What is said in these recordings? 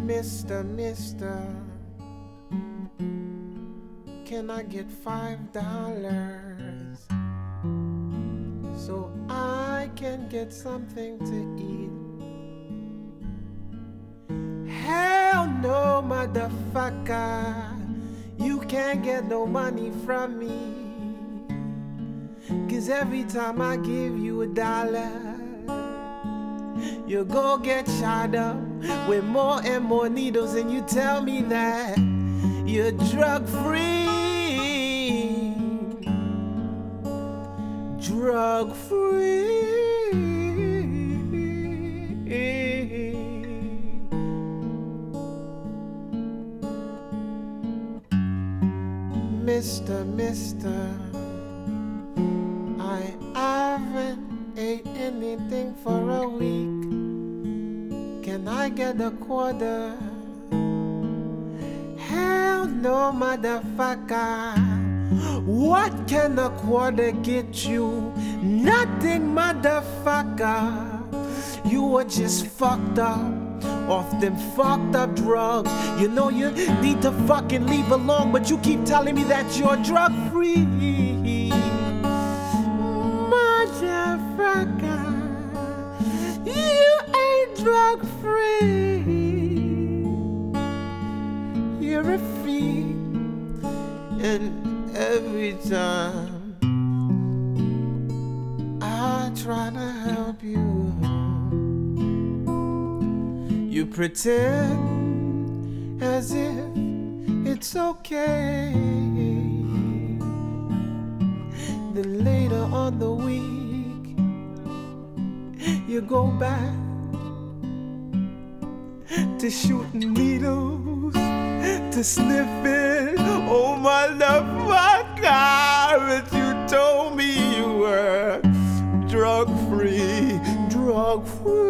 Mister, can I get $5 so I can get something to eat? Hell no, motherfucker, you can't get no money from me. 'Cause every time I give you $1, you go get shot up with more and more needles, and you tell me that you're drug free. Drug free. Mister, I haven't ate anything for a week. Can I get a quarter? Hell no, motherfucker. What can a quarter get you? Nothing, motherfucker. You were just fucked up off them fucked up drugs. You know you need to fucking leave alone, but you keep telling me that you're drug free. Motherfucker, you ain't drug free. You're a fiend, and every time I try to help you, you pretend as if it's okay. Then later on the week, you go back to shooting needles, to sniffing. Oh, motherfucker, but you told me you were drug free, drug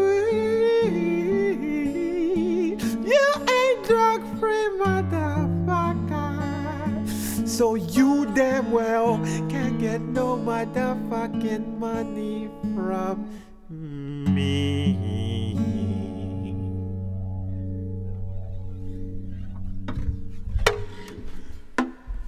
free. You ain't drug free, motherfucker. So you damn well can't get no motherfucking money from me.